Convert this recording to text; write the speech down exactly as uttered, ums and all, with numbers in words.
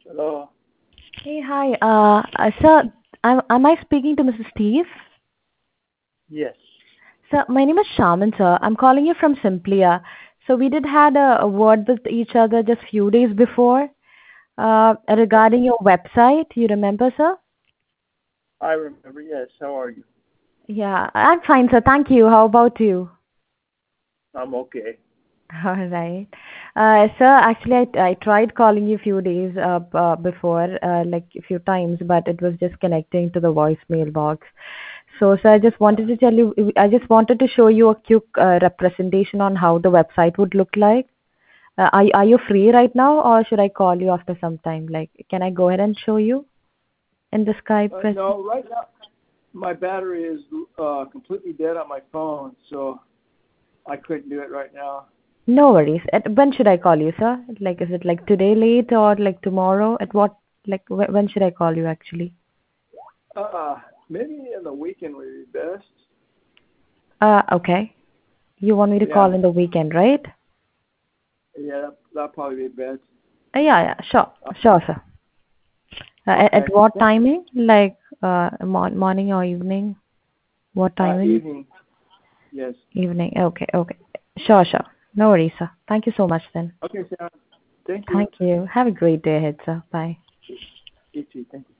Hello. Hey, hi. Uh, uh, sir, am, am I speaking to Missus Steve? Yes. Sir, my name is Shaman, sir. I'm calling you from Simplia. So we did had a, a word with each other just few days before uh, regarding your website. You remember, sir? I remember. Yes. How are you? Yeah, I'm fine, sir. Thank you. How about you? I'm okay. All right. Uh, sir, actually, I, I tried calling you a few days uh, b- uh, before, uh, like a few times, but it was just connecting to the voicemail box. So, sir, I just wanted to tell you, I just wanted to show you a quick uh, representation on how the website would look like. Uh, are, are you free right now, or should I call you after some time? Like, can I go ahead and show you in the Skype Uh, present? no, right now my battery is uh, completely dead on my phone, so I couldn't do it right now. No worries. At, when should I call you, sir? Like, is it like today late or like tomorrow? At what, like, wh- when should I call you actually? Uh, maybe in the weekend would be best. Uh, okay. You want me to Yeah. call in the weekend, right? Yeah, that, that'll probably be best. Uh, yeah, yeah, sure, Uh, sure, sir. Uh, at, at okay. what Thank you. timing? Like, uh, mor- morning or evening? What Uh, timing? evening. Yes. Evening. Okay, okay. Sure, sure. No worries, sir. Thank you so much then. Okay, Sam. Thank you. Thank you. Have a great day ahead, sir. Bye. You too. Thank you.